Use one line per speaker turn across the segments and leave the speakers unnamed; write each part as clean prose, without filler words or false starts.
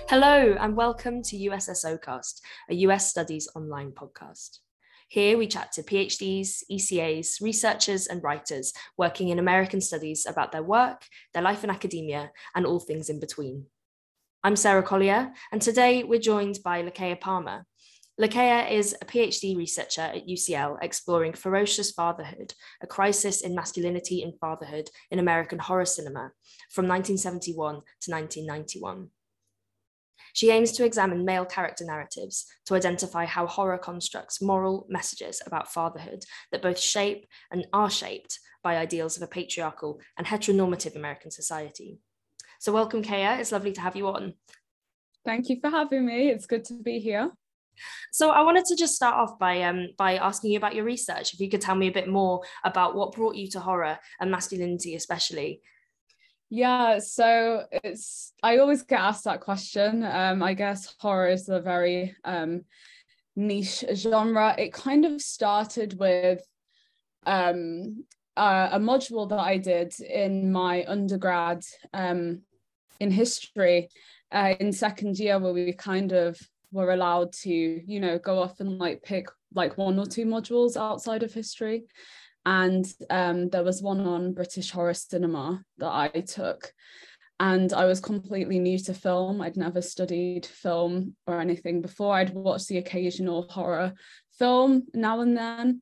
Hello, and welcome to USSOcast, a US Studies online podcast. Here we chat to PhDs, ECAs, researchers, and writers working in American studies about their work, their life in academia, and all things in between. I'm Sarah Collier, and today we're joined by Lakaya Palmer. Lakaya is a PhD researcher at UCL exploring Ferocious Fatherhood, a crisis in masculinity and fatherhood in American horror cinema from 1971 to 1991. She aims to examine male character narratives to identify how horror constructs moral messages about fatherhood that both shape and are shaped by ideals of a patriarchal and heteronormative American society. So welcome, Kaya. It's lovely to have you on.
Thank you for having me. It's good to be here.
So I wanted to just start off by asking you about your research. If you could tell me a bit more about what brought you to horror and masculinity especially.
Yeah, so I always get asked that question. I guess horror is a very niche genre. It kind of started with a module that I did in my undergrad in history in second year, where we kind of were allowed to, go off and pick one or two modules outside of history. And there was one on British horror cinema that I took. And I was completely new to film. I'd never studied film or anything before. I'd watched the occasional horror film now and then.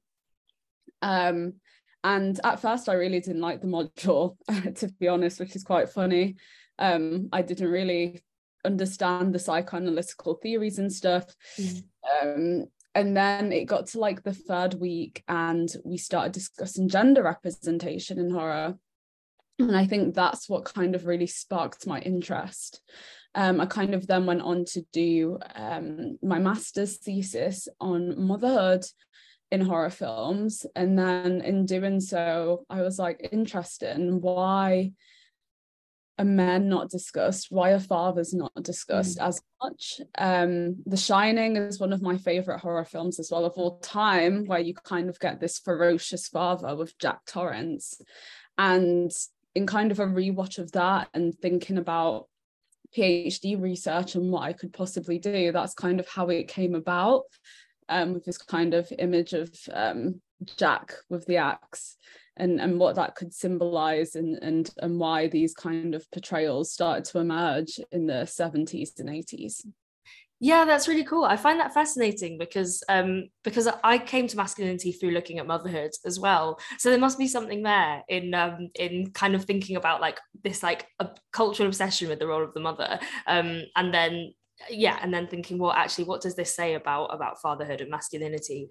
And at first, I really didn't like the module, to be honest, which is quite funny. I didn't really understand the psychoanalytical theories and stuff. And then it got to the third week and we started discussing gender representation in horror. And I think that's what kind of really sparked my interest. I kind of then went on to do my master's thesis on motherhood in horror films. And then in doing so, I was interested in why are men not discussed? Why are fathers not discussed as much? The Shining is one of my favorite horror films as well of all time, where you kind of get this ferocious father with Jack Torrance. And in kind of a rewatch of that and thinking about PhD research and what I could possibly do, that's kind of how it came about, with this kind of image of Jack with the axe. And what that could symbolize and why these kind of portrayals started to emerge in the 70s and 80s.
Yeah, that's really cool. I find that fascinating because I came to masculinity through looking at motherhood as well. So there must be something there in kind of thinking about this a cultural obsession with the role of the mother, and then thinking, well, actually, what does this say about fatherhood and masculinity?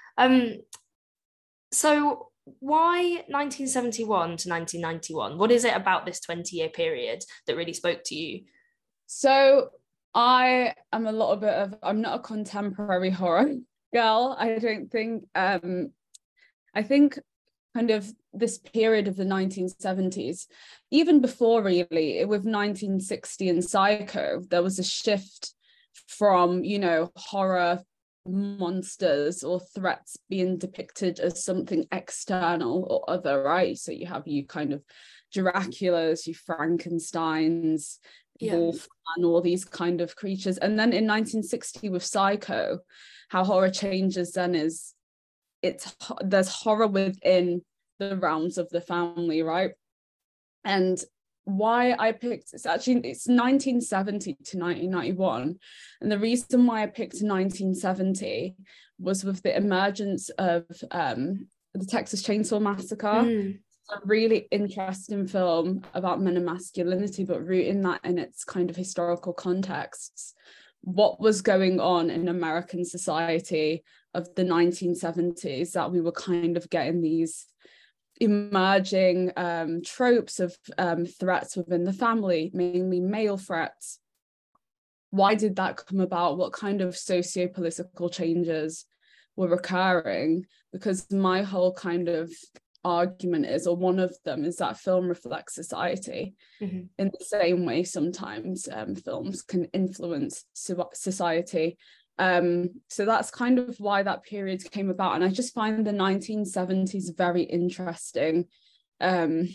So why 1971 to 1991? What is it about this 20-year period that really spoke to you?
So I am I'm not a contemporary horror girl. I don't think, I think kind of this period of the 1970s, even before really, with 1960 and Psycho, there was a shift from, horror monsters or threats being depicted as something external or other, right? So you have kind of Draculas, you Frankensteins, Wolf, and all these kind of creatures. And then in 1960 with Psycho, how horror changes then is there's horror within the realms of the family, right? And why I picked it's 1970 to 1991, and the reason why I picked 1970 was with the emergence of the Texas Chainsaw Massacre. A really interesting film about men and masculinity, but rooting that in its kind of historical contexts. What was going on in American society of the 1970s, that we were kind of getting these emerging tropes of threats within the family, mainly male threats. Why did that come about? What kind of socio-political changes were occurring? Because my whole kind of argument is, or one of them is, that film reflects society in the same way sometimes films can influence society. So that's kind of why that period came about. And I just find the 1970s very interesting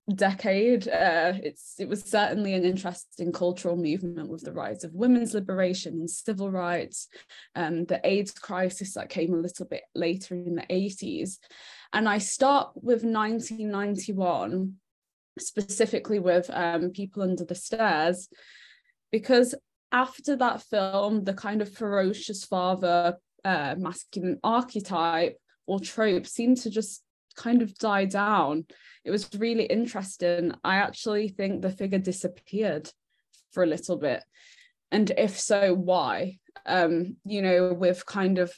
decade. It was certainly an interesting cultural movement with the rise of women's liberation and civil rights, the AIDS crisis that came a little bit later in the 80s. And I start with 1991, specifically with People Under the Stairs, because after that film, the kind of ferocious father masculine archetype or trope seemed to just kind of die down. It was really interesting. I actually think the figure disappeared for a little bit. And if so, why? With kind of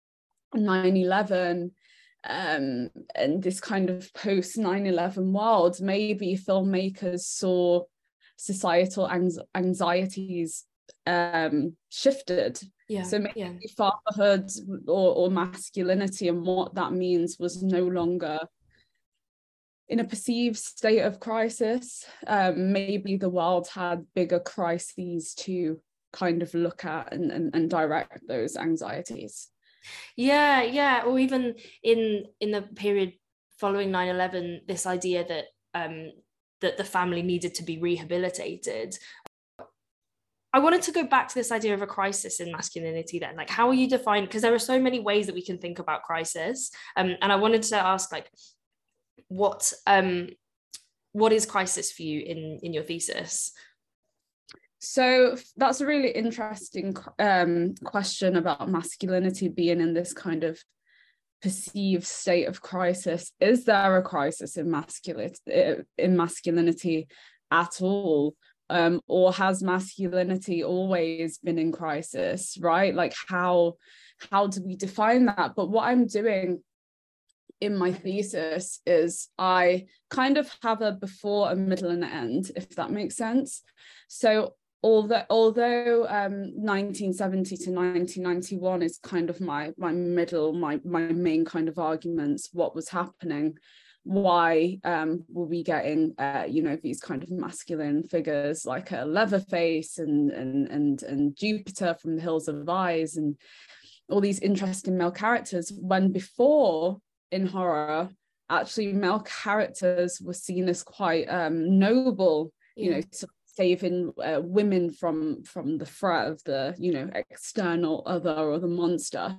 9/11 and this kind of post 9/11 world, maybe filmmakers saw societal anxieties shifted. So maybe fatherhood or masculinity and what that means was no longer in a perceived state of crisis. Maybe the world had bigger crises to kind of look at and direct those anxieties.
Yeah. Or even in the period following 9/11, this idea that that the family needed to be rehabilitated. I wanted to go back to this idea of a crisis in masculinity then. Like, how are you defined? Because there are so many ways that we can think about crisis. And I wanted to ask, like, what is crisis for you in your thesis?
So that's a really interesting question about masculinity being in this kind of perceived state of crisis. Is there a crisis in masculinity at all? Or has masculinity always been in crisis, right? Like, how do we define that? But what I'm doing in my thesis is I kind of have a before, a middle, and an end, if that makes sense. So although 1970 to 1991 is kind of my middle, my main kind of arguments, what was happening, why were we getting these kind of masculine figures like a Leatherface and Jupiter from the Hills of Eyes and all these interesting male characters, when before in horror actually male characters were seen as quite noble, saving women from the threat of the external other or the monster.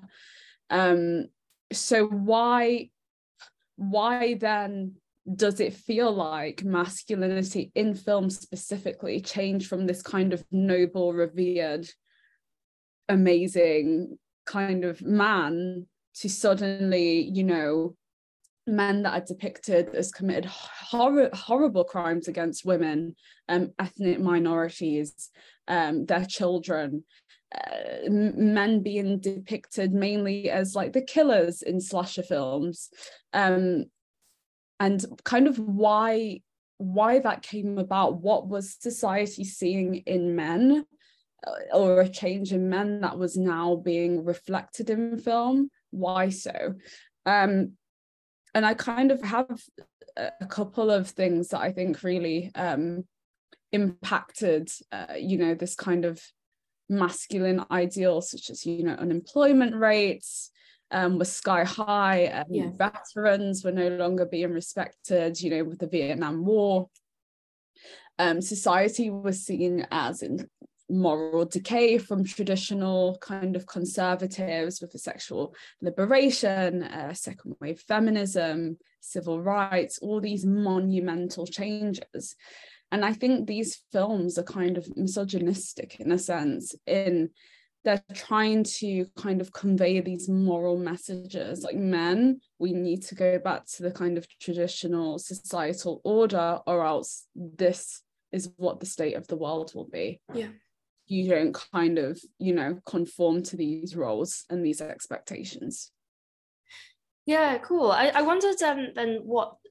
So why then does it feel like masculinity in film specifically changed from this kind of noble, revered, amazing kind of man to suddenly, men that are depicted as committed horrible crimes against women, ethnic minorities, their children, men being depicted mainly as like the killers in slasher films, and kind of why that came about. What was society seeing in men, or a change in men that was now being reflected in film? Why so? And I kind of have a couple of things that I think really impacted this kind of masculine ideal, such as unemployment rates were sky high, veterans were no longer being respected, with the Vietnam War. Society was seen as in moral decay from traditional kind of conservatives with the sexual liberation, second wave feminism, civil rights, all these monumental changes. And I think these films are kind of misogynistic in a sense, in they're trying to kind of convey these moral messages, like, men, we need to go back to the kind of traditional societal order, or else this is what the state of the world will be.
Yeah.
You don't kind of, conform to these roles and these expectations.
Yeah, cool. I wondered then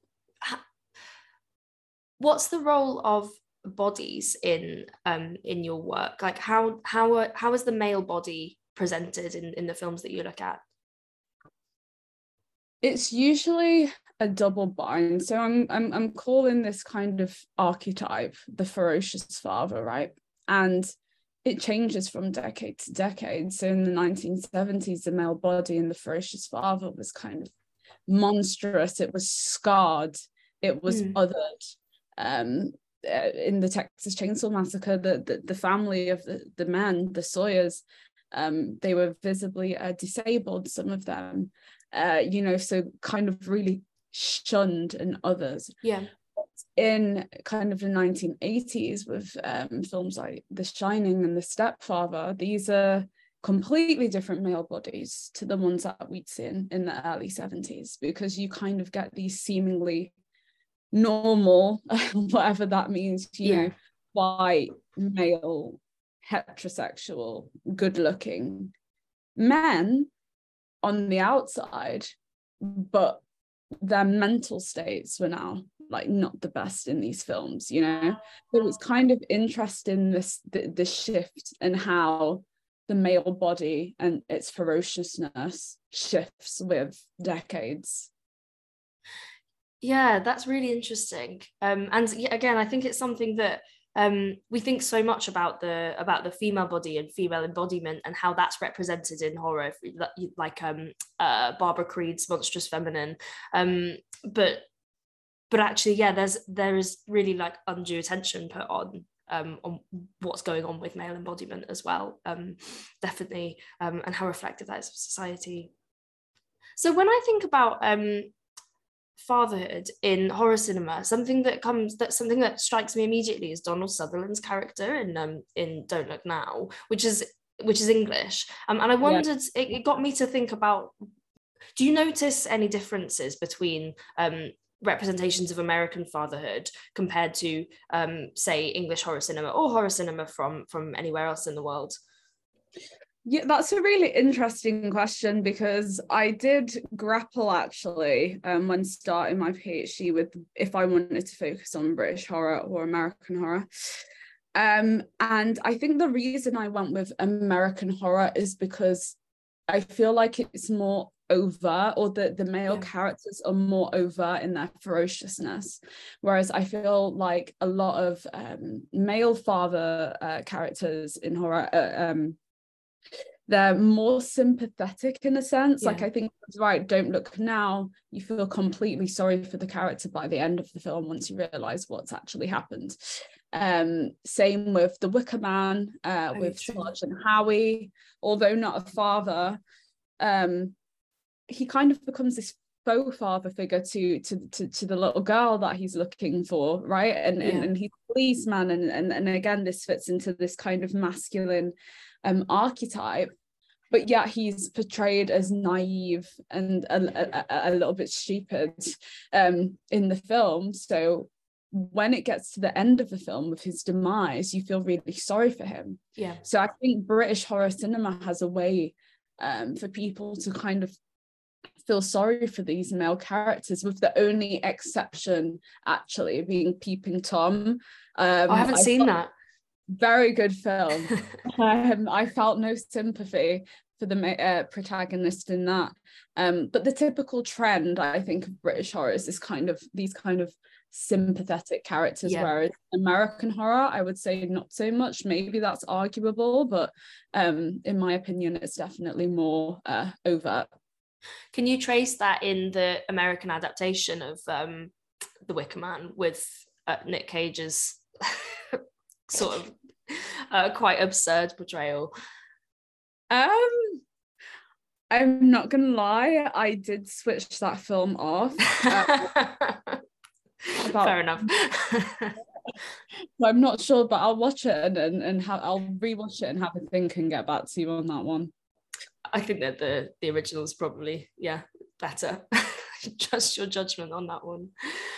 what's the role of bodies in your work? Like, how is the male body presented in the films that you look at?
It's usually a double bind. So I'm calling this kind of archetype the ferocious father, right? And it changes from decade to decade. So in the 1970s, the male body in the ferocious father was kind of monstrous. It was scarred. It was othered. in the Texas Chainsaw Massacre, the family of the men, the Sawyers, they were visibly disabled, some of them, so kind of really shunned and others.
Yeah.
In kind of the 1980s with films like The Shining and The Stepfather, these are completely different male bodies to the ones that we'd seen in the early 70s, because you kind of get these seemingly normal, whatever that means, you know, white, male, heterosexual, good-looking men on the outside, but their mental states were now like not the best in these films, you know. So it was kind of interesting, the shift and how the male body and its ferociousness shifts with decades.
Yeah, that's really interesting. And again, I think it's something that we think so much about the female body and female embodiment and how that's represented in horror, like Barbara Creed's Monstrous Feminine. But actually, yeah, there is really like undue attention put on what's going on with male embodiment as well, definitely, and how reflective that is of society. So when I think about fatherhood in horror cinema, something that strikes me immediately is Donald Sutherland's character in Don't Look Now, which is English, and I wondered, it got me to think about, do you notice any differences between representations of American fatherhood compared to say English horror cinema or horror cinema from anywhere else in the world?
Yeah, that's a really interesting question, because I did grapple actually when starting my PhD with if I wanted to focus on British horror or American horror. And I think the reason I went with American horror is because I feel like it's more overt, or the male characters are more overt in their ferociousness, whereas I feel like a lot of male father characters in horror, they're more sympathetic in a sense. Like, I think that's right, Don't Look Now, you feel completely sorry for the character by the end of the film once you realize what's actually happened. Same with The Wicker Man, with Sergeant Howie. Although not a father, he kind of becomes this faux father figure to the little girl that he's looking for, right? And he's a policeman, and again, this fits into this kind of masculine archetype, but yet he's portrayed as naive and a little bit stupid in the film. So when it gets to the end of the film with his demise, you feel really sorry for him. So I think British horror cinema has a way for people to kind of feel sorry for these male characters, with the only exception actually being Peeping Tom.
I haven't seen that.
Very good film. I felt no sympathy for the protagonist in that. But the typical trend, I think, of British horror is these kind of sympathetic characters, whereas American horror, I would say not so much. Maybe that's arguable, but in my opinion, it's definitely more overt.
Can you trace that in the American adaptation of The Wicker Man with Nick Cage's sort of quite absurd portrayal?
I'm not gonna lie, I did switch that film off.
Fair enough.
I'm not sure, but I'll watch it and I'll rewatch it and have a think and get back to you on that one.
I think that the original is probably better. Trust your judgment on that one.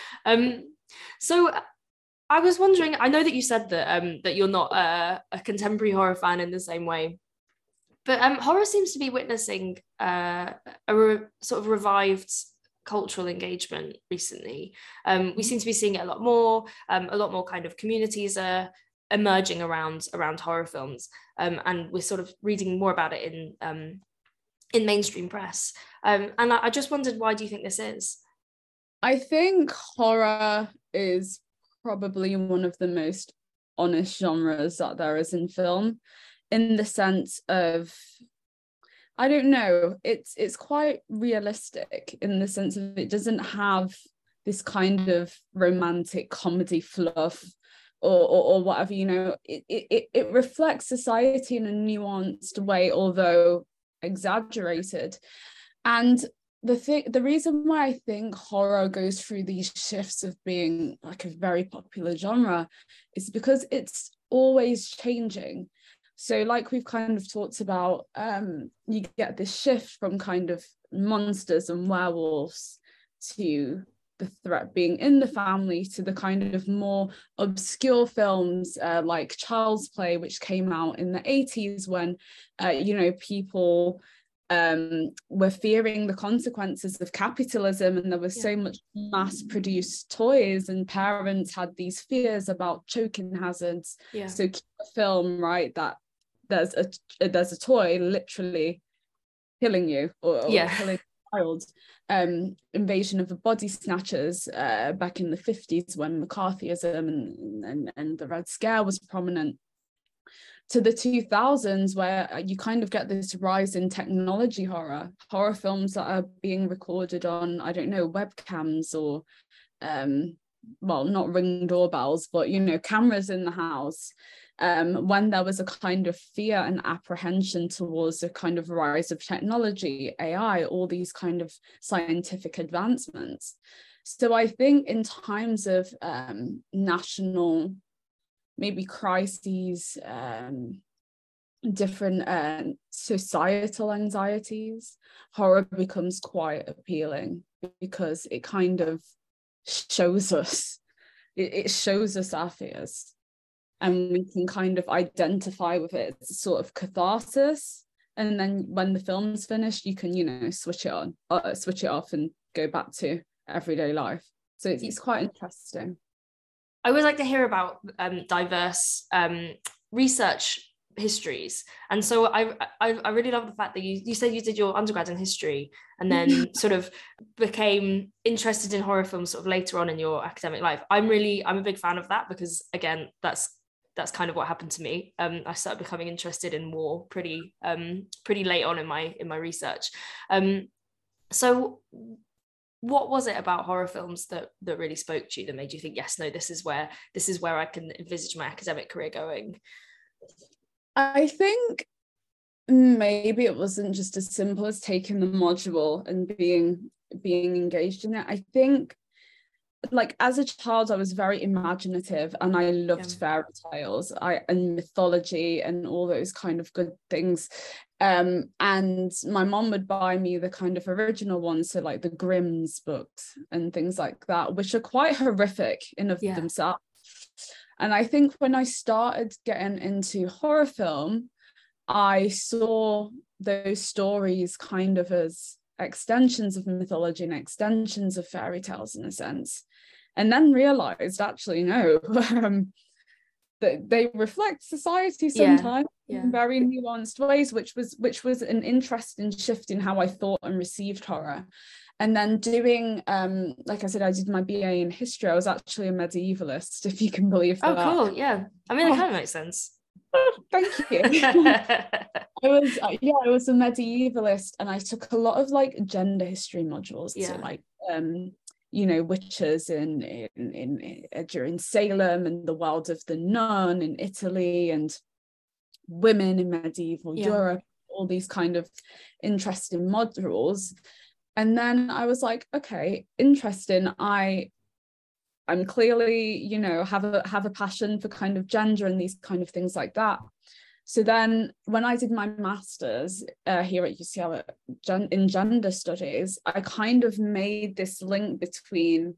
So I was wondering, I know that you said that you're not a contemporary horror fan in the same way, but horror seems to be witnessing sort of revived cultural engagement recently. We seem to be seeing it a lot more kind of communities are emerging around horror films, and we're sort of reading more about it in mainstream press. And I just wondered, why do you think this is?
I think horror is probably one of the most honest genres that there is in film, in the sense of, I don't know, it's quite realistic in the sense of it doesn't have this kind of romantic comedy fluff or whatever, you know. It reflects society in a nuanced way, although exaggerated. And the reason why I think horror goes through these shifts of being like a very popular genre is because it's always changing. So like we've kind of talked about, you get this shift from kind of monsters and werewolves to the threat being in the family, to the kind of more obscure films like Child's Play, which came out in the 80s when, you know, people were fearing the consequences of capitalism, and there was so much mass-produced toys, and parents had these fears about choking hazards. So keep a film, right, that there's a toy literally killing you or killing a child. Invasion of the Body Snatchers back in the 50s when McCarthyism and the Red Scare was prominent, to the 2000s where you kind of get this rise in technology horror films that are being recorded on, I don't know, webcams or well, not Ring doorbells, but, you know, cameras in the house. When there was a kind of fear and apprehension towards the kind of rise of technology, AI, all these kind of scientific advancements. So I think in times of national, maybe crises, different societal anxieties, horror becomes quite appealing because it kind of shows us, it shows us our fears, and we can kind of identify with it. It's a sort of catharsis, and then when the film's finished, you can, you know, switch it off and go back to everyday life. So it's quite interesting.
I always like to hear about diverse research histories, and so I really love the fact that you said you did your undergrad in history and then sort of became interested in horror films sort of later on in your academic life. I'm a big fan of that, because again, that's kind of what happened to me. I started becoming interested in war pretty late on in my research. So what was it about horror films that really spoke to you, that made you think, yes, no, this is where I can envisage my academic career going?
I think maybe it wasn't just as simple as taking the module and being engaged in it. I think, like, as a child, I was very imaginative and I loved fairy tales and mythology and all those kind of good things. And my mom would buy me the kind of original ones, so like the Grimm's books and things like that, which are quite horrific in of themselves. And I think when I started getting into horror film, I saw those stories kind of as extensions of mythology and extensions of fairy tales in a sense, and then realized, actually, no, that they reflect society sometimes in very nuanced ways, which was an interesting shift in how I thought and received horror. And then doing, like I said, I did my BA in history. I was actually a medievalist, if you can believe that.
Oh, cool. Yeah. I mean, that kind of makes sense.
Thank you. I was a medievalist, and I took a lot of like gender history modules. So like, you know, witches in during Salem, and the world of the nun in Italy, and women in medieval Europe, all these kind of interesting modules. And then I was like, okay, interesting. I'm clearly, you know, have a passion for kind of gender and these kind of things like that. So then when I did my master's here at UCL in gender studies, I kind of made this link between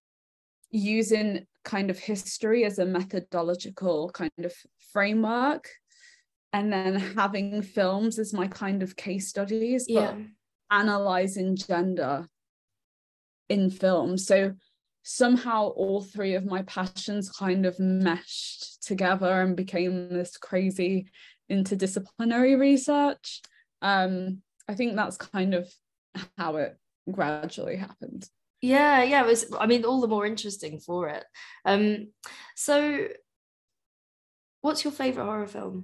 using kind of history as a methodological kind of framework, and then having films as my kind of case studies, but analyzing gender in film. So somehow all three of my passions kind of meshed together and became this crazy interdisciplinary research. I think that's kind of how it gradually happened.
It was, I mean, all the more interesting for it. So what's your favorite horror film?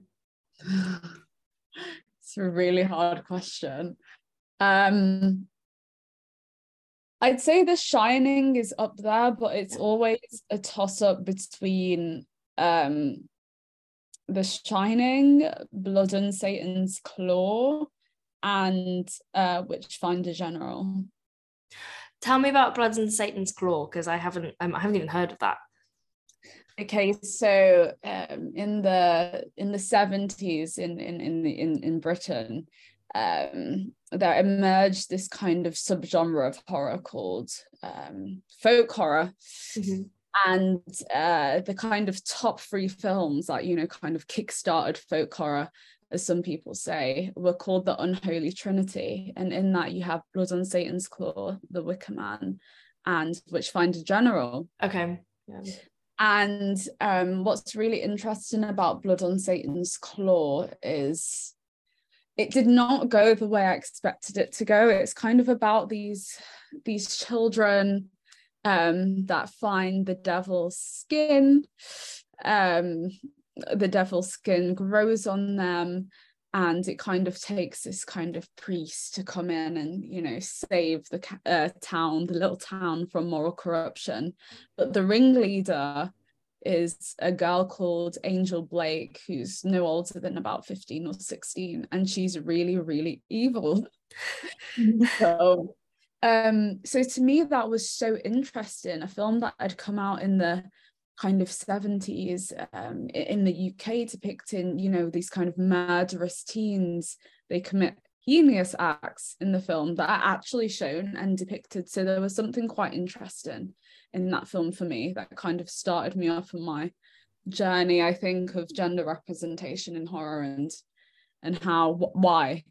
It's a really hard question. I'd say The Shining is up there, but it's always a toss-up between The Shining, Blood on Satan's Claw, and Witchfinder General.
Tell me about Blood and Satan's Claw, because I haven't even heard of that.
Okay, so in the 70s in Britain, there emerged this kind of subgenre of horror called folk horror.
Mm-hmm.
And the kind of top 3 films that, you know, kind of kickstarted folk horror, as some people say, were called the Unholy Trinity. And in that you have Blood on Satan's Claw, The Wicker Man, and Witchfinder General.
Okay. Yeah.
And what's really interesting about Blood on Satan's Claw is it did not go the way I expected it to go. It's kind of about these children that find the devil's skin. The devil's skin grows on them, and it kind of takes this kind of priest to come in and, you know, save the little town from moral corruption. But the ringleader is a girl called Angel Blake, who's no older than about 15 or 16, and she's really, really evil. So to me, that was so interesting. A film that had come out in the kind of 70s in the UK, depicting, you know, these kind of murderous teens. They commit heinous acts in the film that are actually shown and depicted. So there was something quite interesting in that film for me that kind of started me off on my journey, I think, of gender representation in horror and how why.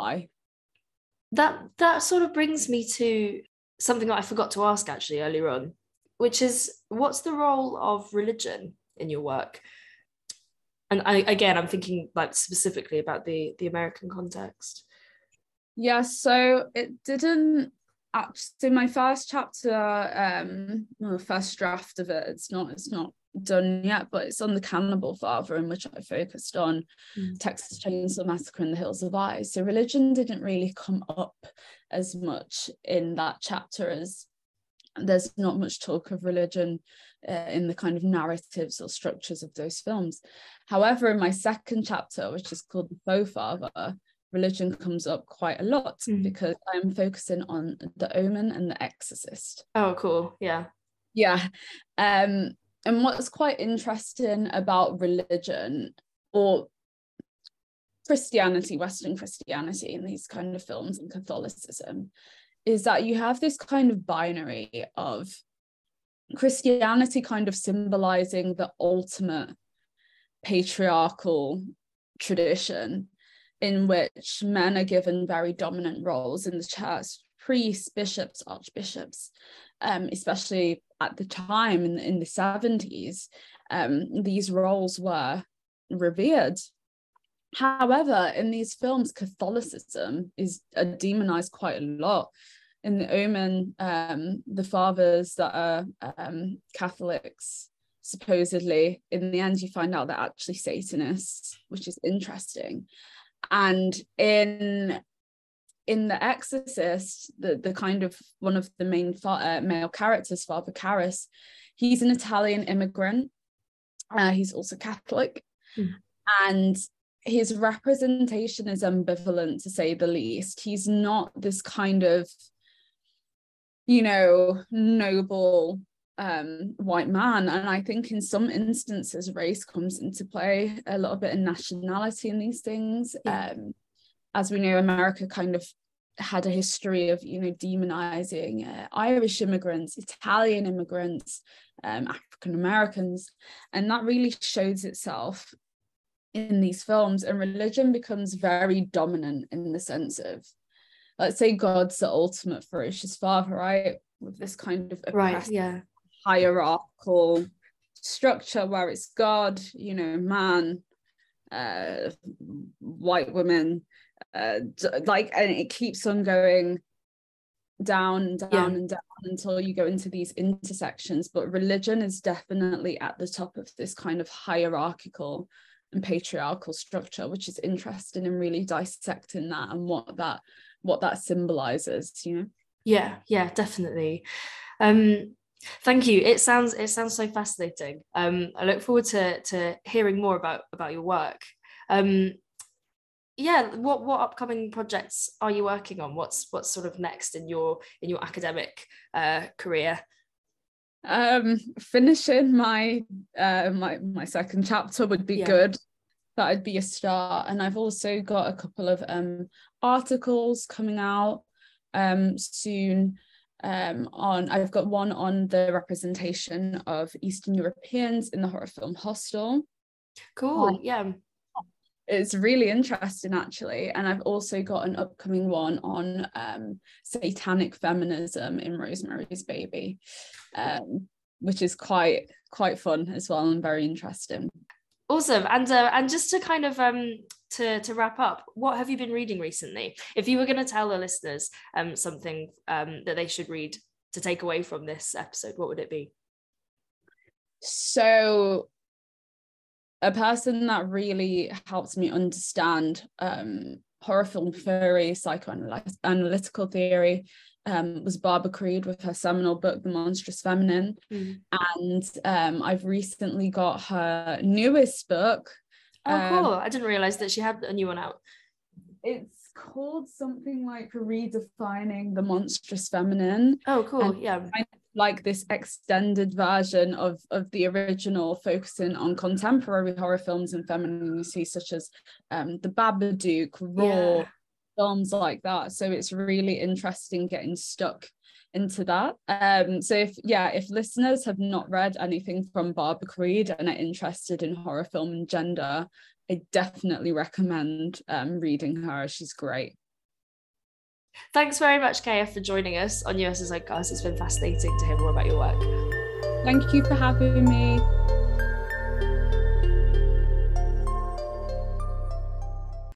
That sort of brings me to something that I forgot to ask actually earlier on, which is, what's the role of religion in your work? And I'm thinking like specifically about the American context.
Yeah, so it didn't actually, my first chapter, first draft of it, it's not done yet, but it's on the Cannibal Father, in which I focused on Texas Chainsaw Massacre and the Hills of Eyes. So religion didn't really come up as much in that chapter, as there's not much talk of religion in the kind of narratives or structures of those films. However, in my second chapter, which is called The Faux Father, religion comes up quite a lot because I'm focusing on The Omen and The Exorcist.
Oh, cool. Yeah.
And what's quite interesting about religion or Christianity, Western Christianity, in these kind of films and Catholicism, is that you have this kind of binary of Christianity kind of symbolizing the ultimate patriarchal tradition, in which men are given very dominant roles in the church, priests, bishops, archbishops, especially at the time in the 70s, these roles were revered. However, in these films, Catholicism is demonized quite a lot. In The Omen, the fathers that are Catholics, supposedly, in the end, you find out they're actually Satanists, which is interesting. And in The Exorcist, the kind of one of the main male characters, Father Karras, he's an Italian immigrant. He's also Catholic. And his representation is ambivalent, to say the least. He's not this kind of, you know, noble white man. And I think in some instances race comes into play a little bit, in nationality in these things. As we know, America kind of had a history of, you know, demonizing Irish immigrants, Italian immigrants, African Americans, and that really shows itself in these films. And religion becomes very dominant in the sense of, let's say, God's the ultimate ferocious father, right, with this kind of hierarchical structure where it's God, you know, man, white women, and it keeps on going down and down and down until you go into these intersections. But religion is definitely at the top of this kind of hierarchical and patriarchal structure, which is interesting in really dissecting that and what that symbolizes, you know.
Yeah, definitely. Um, Thank you. It sounds so fascinating. I look forward to hearing more about your work. Um, yeah, what upcoming projects are you working on? What's sort of next in your academic career?
Finishing my second chapter would be
Yeah.
good. That'd be a start. And I've also got a couple of articles coming out soon. I've got one on the representation of Eastern Europeans in the horror film Hostel.
Cool. Yeah.
It's really interesting, actually. And I've also got an upcoming one on satanic feminism in Rosemary's Baby, which is quite fun as well and very interesting.
Awesome. And just to kind of to wrap up, what have you been reading recently? If you were going to tell the listeners something that they should read to take away from this episode, what would it be?
So a person that really helped me understand horror film theory, psychoanalytical theory, was Barbara Creed with her seminal book, The Monstrous Feminine. And I've recently got her newest book.
Oh, cool. I didn't realize that she had a new one out.
It's called something like Redefining the Monstrous Feminine.
Oh, cool.
And
yeah.
Like this extended version of the original, focusing on contemporary horror films and femininity, such as The Babadook, Raw, films like that. So it's really interesting getting stuck into that. So if listeners have not read anything from Barbara Creed and are interested in horror film and gender, I definitely recommend reading her. She's great.
Thanks very much, Kaya, for joining us on USS Podcast. It's been fascinating to hear more about your work.
Thank you for having me.